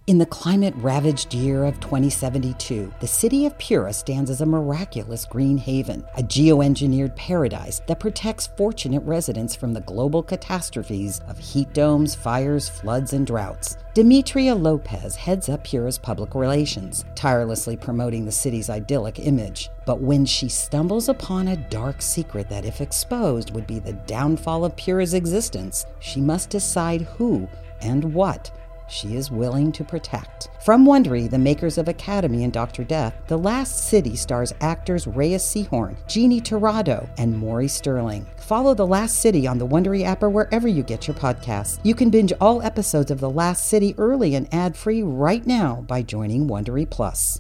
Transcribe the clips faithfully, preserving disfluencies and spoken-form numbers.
In the climate-ravaged year of twenty seventy-two, the city of Pura stands as a miraculous green haven, a geoengineered paradise that protects fortunate residents from the global catastrophes of heat domes, fires, floods, and droughts. Demetria Lopez heads up Pura's public relations, tirelessly promoting the city's idyllic image. But when she stumbles upon a dark secret that, if exposed, would be the downfall of Pura's existence, she must decide who and what she is willing to protect. From Wondery, the makers of Academy and Doctor Death, The Last City stars actors Reyes Sehorn, Jeannie Torrado, and Maury Sterling. Follow The Last City on the Wondery app or wherever you get your podcasts. You can binge all episodes of The Last City early and ad-free right now by joining Wondery Plus.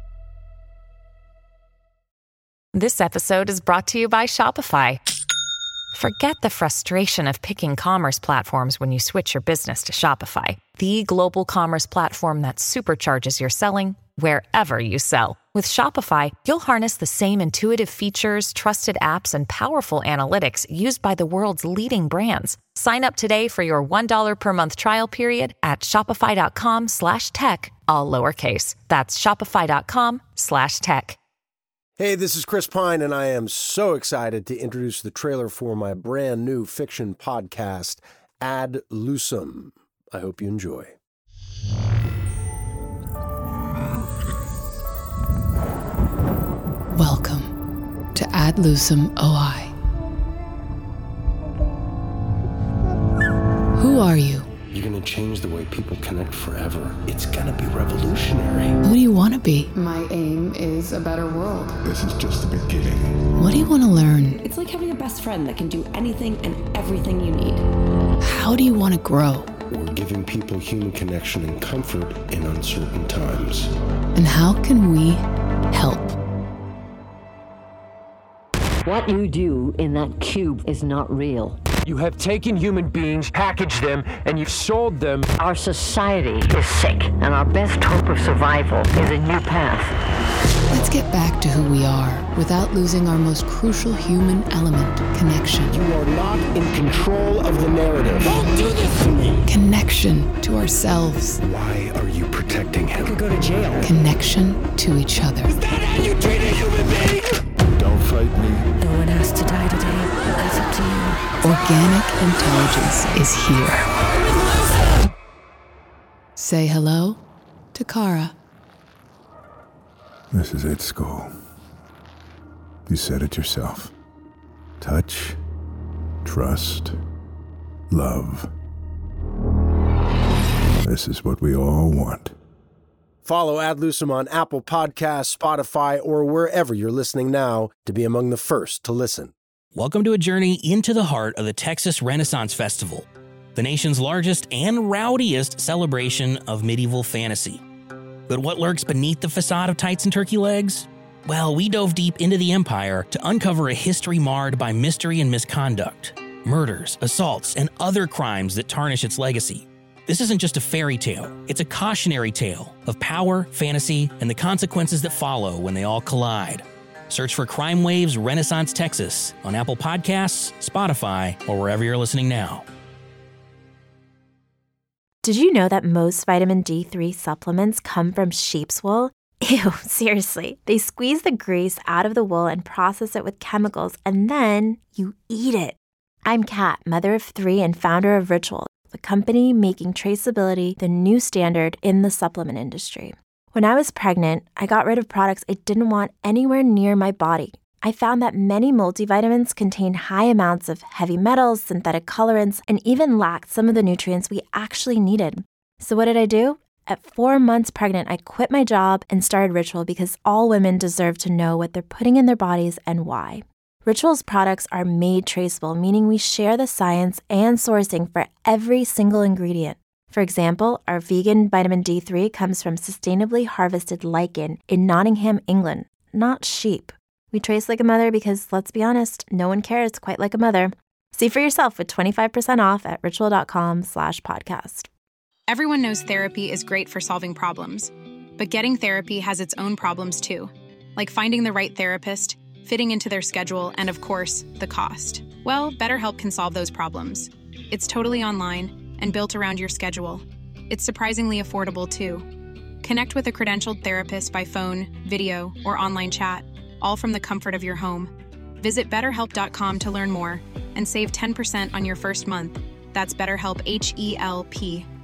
This episode is brought to you by Shopify. Forget the frustration of picking commerce platforms when you switch your business to Shopify, the global commerce platform that supercharges your selling wherever you sell. With Shopify, you'll harness the same intuitive features, trusted apps, and powerful analytics used by the world's leading brands. Sign up today for your one dollar per month trial period at shopify.com slash tech, all lowercase. That's shopify.com slash tech. Hey, this is Chris Pine, and I am so excited to introduce the trailer for my brand new fiction podcast, Ad Lucem. I hope you enjoy. Welcome to Ad Lucem O I. Who are you? You're going to change the way people connect forever. It's going to be revolutionary. Who do you want to be? My aim is a better world. This is just the beginning. What do you want to learn? It's like having a best friend that can do anything and everything you need. How do you want to grow? We're giving people human connection and comfort in uncertain times. And how can we help? What you do in that cube is not real. You have taken human beings, packaged them, and you've sold them. Our society is sick, and our best hope of survival is a new path. Let's get back to who we are without losing our most crucial human element, connection. You are not in control of the narrative. Don't do this to me! Connection to ourselves. Why are you protecting him? I could go to jail. Connection to each other. Is that how you treat a human being? Don't fight me. No one has to die today. That's up to you. Organic intelligence is here. Say hello to Kara. This is it, Skull. You said it yourself. Touch, trust, love. This is what we all want. Follow Ad Lucem on Apple Podcasts, Spotify, or wherever you're listening now to be among the first to listen. Welcome to a journey into the heart of the Texas Renaissance Festival, the nation's largest and rowdiest celebration of medieval fantasy. But what lurks beneath the facade of tights and turkey legs? Well, we dove deep into the empire to uncover a history marred by mystery and misconduct, murders, assaults, and other crimes that tarnish its legacy. This isn't just a fairy tale, it's a cautionary tale of power, fantasy, and the consequences that follow when they all collide. Search for Crime Waves Renaissance Texas on Apple Podcasts, Spotify, or wherever you're listening now. Did you know that most vitamin D three supplements come from sheep's wool? Ew, seriously. They squeeze the grease out of the wool and process it with chemicals, and then you eat it. I'm Kat, mother of three and founder of Ritual, the company making traceability the new standard in the supplement industry. When I was pregnant, I got rid of products I didn't want anywhere near my body. I found that many multivitamins contain high amounts of heavy metals, synthetic colorants, and even lacked some of the nutrients we actually needed. So what did I do? At four months pregnant, I quit my job and started Ritual because all women deserve to know what they're putting in their bodies and why. Ritual's products are made traceable, meaning we share the science and sourcing for every single ingredient. For example, our vegan vitamin D three comes from sustainably harvested lichen in Nottingham, England, not sheep. We trace like a mother because, let's be honest, no one cares quite like a mother. See for yourself with twenty-five percent off at ritual.com slash podcast. Everyone knows therapy is great for solving problems, but getting therapy has its own problems too, like finding the right therapist, fitting into their schedule, and of course, the cost. Well, BetterHelp can solve those problems. It's totally online and built around your schedule. It's surprisingly affordable, too. Connect with a credentialed therapist by phone, video, or online chat, all from the comfort of your home. Visit better help dot com to learn more and save ten percent on your first month. That's BetterHelp, H E L P.